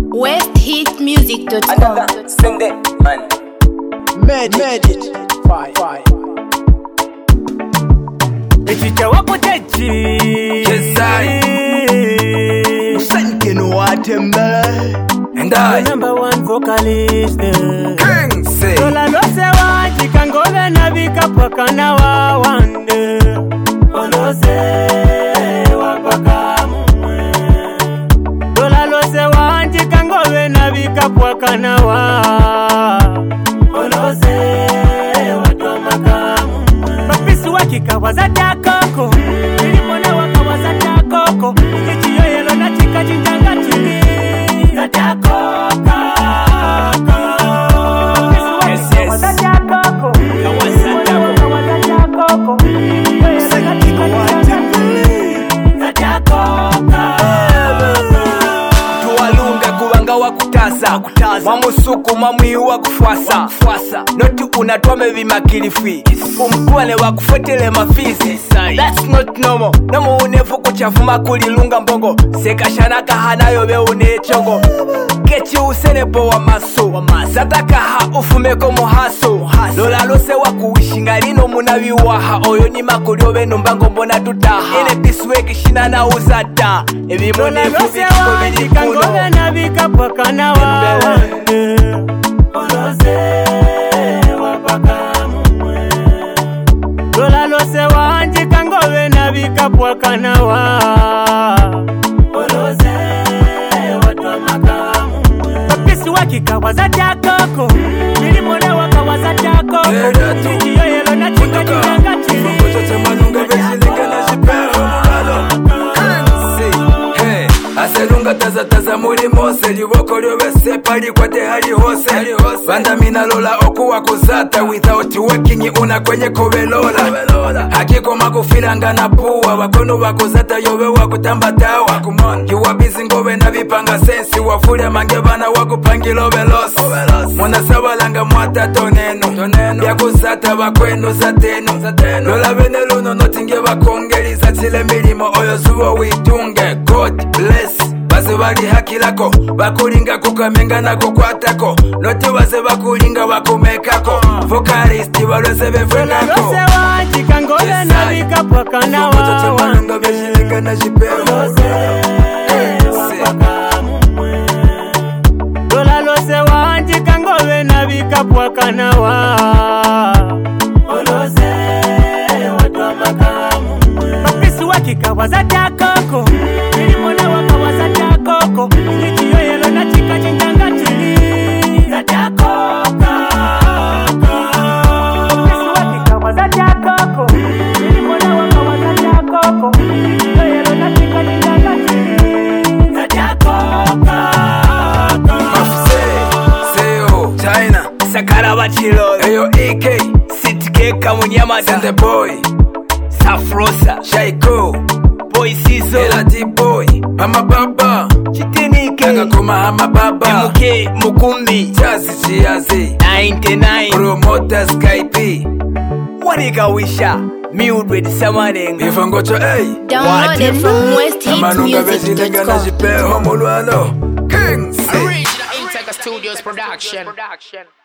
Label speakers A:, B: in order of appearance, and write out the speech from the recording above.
A: westhitmusic.com.
B: Send it, man.
C: Medit. Fire.
D: Echicha wako techi
B: Kezai
C: Usanke no watembe.
B: And I
D: number one vocalist
B: King say
D: Dola lose wanji kangove na vikapwaka na wawande Olose wapaka mumwe Dola lose wanji kangove na vikapwaka na wa Olose watwamaka mumwe Papisu wakikawaza takoko Nilimona wakawaza takoko Ichiyo yelo na chika chinjanga chini Zatakoka
B: tuwalunga kubanga wakutaza mwamusuku mwamwi wakufwasa noti unatwame vimakilifi umkwane wakufetele mafizi. That's not normal. Nomu unefu kuchafuma kulilunga mbongo sekashanaka hanayo be unechongo kechi usenepo wa maso satakaha ufumeko muhaso lola lose wakuwishinga lino munaviwaha oyo ni makulyo benu mbango mbona tutaha ene pisweki shina na uzata
D: Dola lose wanji kangove na vikapwaka na wawande Olose wapaka mumwe Dola lose wanji kangove na vikapwaka na wa Olose watwamaka mumwe Papisi wakikawaza takoko Nilimona wakawaza takoko Chichiyo yelo na chika chikanga chini
B: aselunga taza muri mose liboko lyobese pali kwate hali hose bandamina lola okuwa kuzata without working una kwenye kovelola hakikoma kufilanga na puwa wakono wakuzata yobe wakutambatawa kiwa bizi ngove na vipanga sensi wafule mange bana wakupangilo velosi munasabalanga mwata toneno yakuzata bakwenu zatenu lola bene luno notinge bakongeliza chile milimo oyo zubo witunge. God bless baze bali hakilako bakulinga kukamenga nako kwatako noti baze bakulinga bakumekako vocalist balose befenako
D: Lose wanji kangove na vikapwaka na wawande
B: beshilinga na jipero
D: wapaka mumwe Dola lose wanji kangove na vikapwaka na wa Olose watwamaka mumwe Papisi wakikawaza takoko Nilimona wakawaza takoko Ichiyo yelo na chika chinjanga chini Zatakoka Papisi wakikawaza takoko Nilimona wakawaza takoko Ichiyo yelo na chika chinjanga chini Zatakoka
B: Seo China Sakara bachilo Eyo EK City Kamunyama Sende boy Safrosa Shaiko Boy Sizo Elati boy Mama baba Chitinike Nanga kuma hama baba MK Mukumbi Chazi Chiazi 99 Promoter Skype Wanika wisha Mildred Samarenga Ifangocho hey
A: Downloaded from westhitmusic.com.
B: Jipero Mulwano King
E: Original Intega Studios production.